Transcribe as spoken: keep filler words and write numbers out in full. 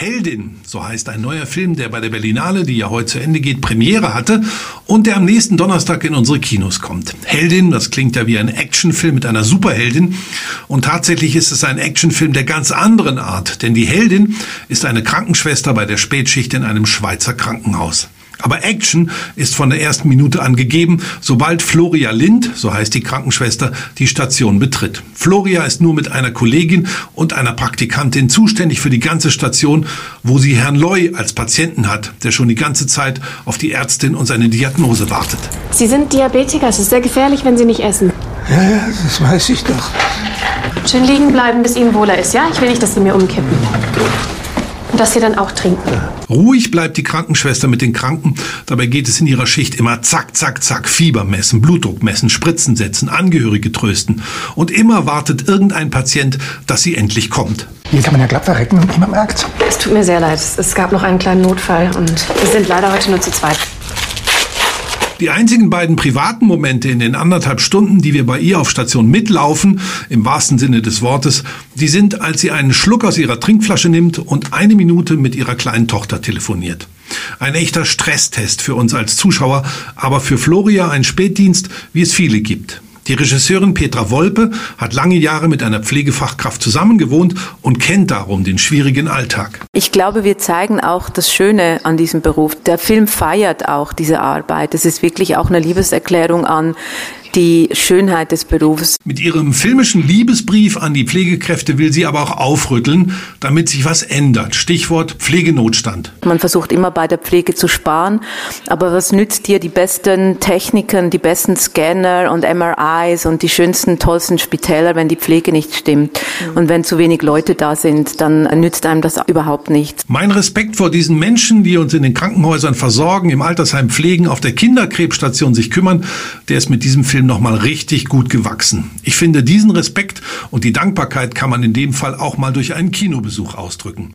Heldin, so heißt ein neuer Film, der bei der Berlinale, die ja heute zu Ende geht, Premiere hatte und der am nächsten Donnerstag in unsere Kinos kommt. Heldin, das klingt ja wie ein Actionfilm mit einer Superheldin und tatsächlich ist es ein Actionfilm der ganz anderen Art, denn die Heldin ist eine Krankenschwester bei der Spätschicht in einem Schweizer Krankenhaus. Aber Action ist von der ersten Minute an gegeben, sobald Floria Lind, so heißt die Krankenschwester, die Station betritt. Floria ist nur mit einer Kollegin und einer Praktikantin zuständig für die ganze Station, wo sie Herrn Loy als Patienten hat, der schon die ganze Zeit auf die Ärztin und seine Diagnose wartet. Sie sind Diabetiker, es ist sehr gefährlich, wenn Sie nicht essen. Ja, ja, das weiß ich doch. Schön liegen bleiben, bis Ihnen wohler ist, ja? Ich will nicht, dass Sie mir umkippen. Und dass Sie dann auch trinken. Ruhig bleibt die Krankenschwester mit den Kranken. Dabei geht es in ihrer Schicht immer zack, zack, zack. Fieber messen, Blutdruck messen, Spritzen setzen, Angehörige trösten. Und immer wartet irgendein Patient, dass sie endlich kommt. Hier kann man ja glatt verrecken und niemand merkt's. Es tut mir sehr leid. Es gab noch einen kleinen Notfall und wir sind leider heute nur zu zweit. Die einzigen beiden privaten Momente in den anderthalb Stunden, die wir bei ihr auf Station mitlaufen, im wahrsten Sinne des Wortes, die sind, als sie einen Schluck aus ihrer Trinkflasche nimmt und eine Minute mit ihrer kleinen Tochter telefoniert. Ein echter Stresstest für uns als Zuschauer, aber für Floria ein Spätdienst, wie es viele gibt. Die Regisseurin Petra Wolpe hat lange Jahre mit einer Pflegefachkraft zusammengewohnt und kennt darum den schwierigen Alltag. Ich glaube, wir zeigen auch das Schöne an diesem Beruf. Der Film feiert auch diese Arbeit. Es ist wirklich auch eine Liebeserklärung an die Schönheit des Berufs. Mit ihrem filmischen Liebesbrief an die Pflegekräfte will sie aber auch aufrütteln, damit sich was ändert. Stichwort Pflegenotstand. Man versucht immer bei der Pflege zu sparen, aber was nützt dir die besten Techniken, die besten Scanner und M R Is und die schönsten, tollsten Spitäler, wenn die Pflege nicht stimmt? Und wenn zu wenig Leute da sind, dann nützt einem das überhaupt nichts. Mein Respekt vor diesen Menschen, die uns in den Krankenhäusern versorgen, im Altersheim pflegen, auf der Kinderkrebsstation sich kümmern, der ist mit diesem Film nochmal richtig gut gewachsen. Ich finde, diesen Respekt und die Dankbarkeit kann man in dem Fall auch mal durch einen Kinobesuch ausdrücken.